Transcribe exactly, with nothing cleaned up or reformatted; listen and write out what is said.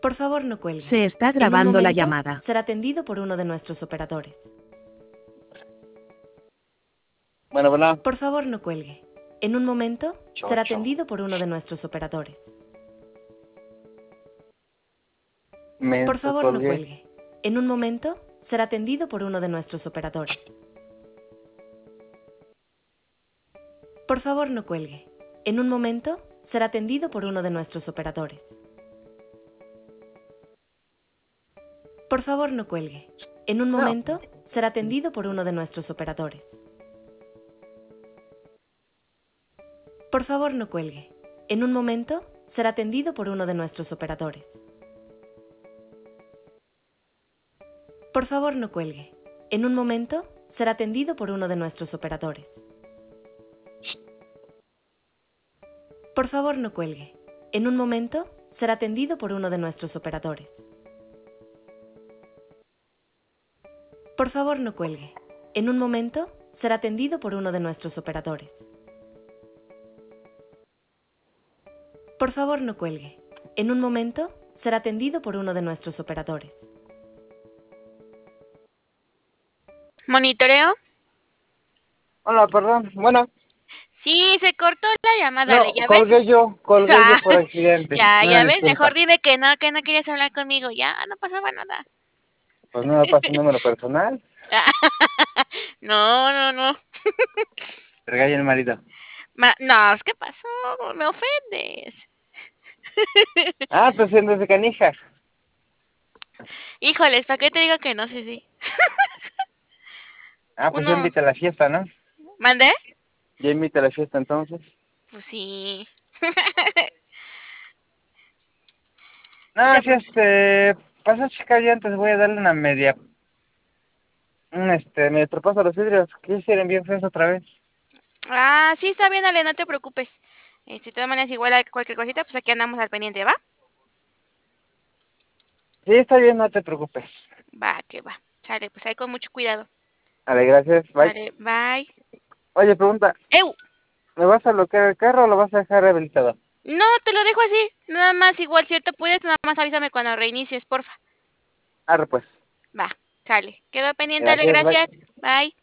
Por favor, no cuelgue. Se está En un grabando la momento, llamada. será atendido por uno de nuestros operadores. Bueno, bueno. Por favor, no cuelgue. En un momento, Chocho. será atendido por uno de nuestros operadores. Me Por favor, no colgué. cuelgue. En un momento, será atendido por uno de nuestros operadores. Por favor, no cuelgue. En un momento, será atendido por uno de nuestros operadores. Por favor, no cuelgue. En un No. momento, será atendido por uno de nuestros operadores. Por favor, no cuelgue. En un momento, será atendido por uno de nuestros operadores. Por favor, no cuelgue. En un momento, será atendido por uno de nuestros operadores. Por favor, no cuelgue. En un momento, será atendido por uno de nuestros operadores. Por favor, no cuelgue. En un momento, será atendido por uno de nuestros operadores. Por favor, no cuelgue. En un momento, será atendido por uno de nuestros operadores. ¿Monitoreo? Hola, perdón. Bueno, Sí, se cortó la llamada, no, ¿ya ves? colgué yo, colgué Ah, yo por accidente. ya, Una ya ves, disculpa. mejor dime que no, que no querías hablar conmigo, ya, no pasaba nada. Pues no me pasa un número personal. No, no, no. Regaña el marido. Ma- no, ¿qué pasó? Me ofendes. Ah, tú siendo de canija. Híjoles, ¿para qué te digo que no? Sí, sí. Ah, pues ya Uno, invita a la fiesta, ¿no? ¿mandé? Ya invita a la fiesta entonces. Pues sí. No, Te- sí, este, pasa a checar ya antes, voy a darle una media, un este, me traspaso los vidrios, que hicieron bien feos otra vez. Ah, sí, está bien, Ale, no te preocupes. Este, de todas maneras, igual a cualquier cosita, pues aquí andamos al pendiente, ¿va? Sí, está bien, no te preocupes. Va, que va. Sale, pues ahí con mucho cuidado. Vale, gracias, bye. Sale, bye. Oye, pregunta, ¡Ew! ¿me vas a bloquear el carro o lo vas a dejar rehabilitado? No, te lo dejo así. Nada más, igual, cierto puedes, nada más avísame cuando reinicies, porfa. Arre pues, Va, sale. Quedo pendiente, Ale, gracias, bye. gracias. Bye.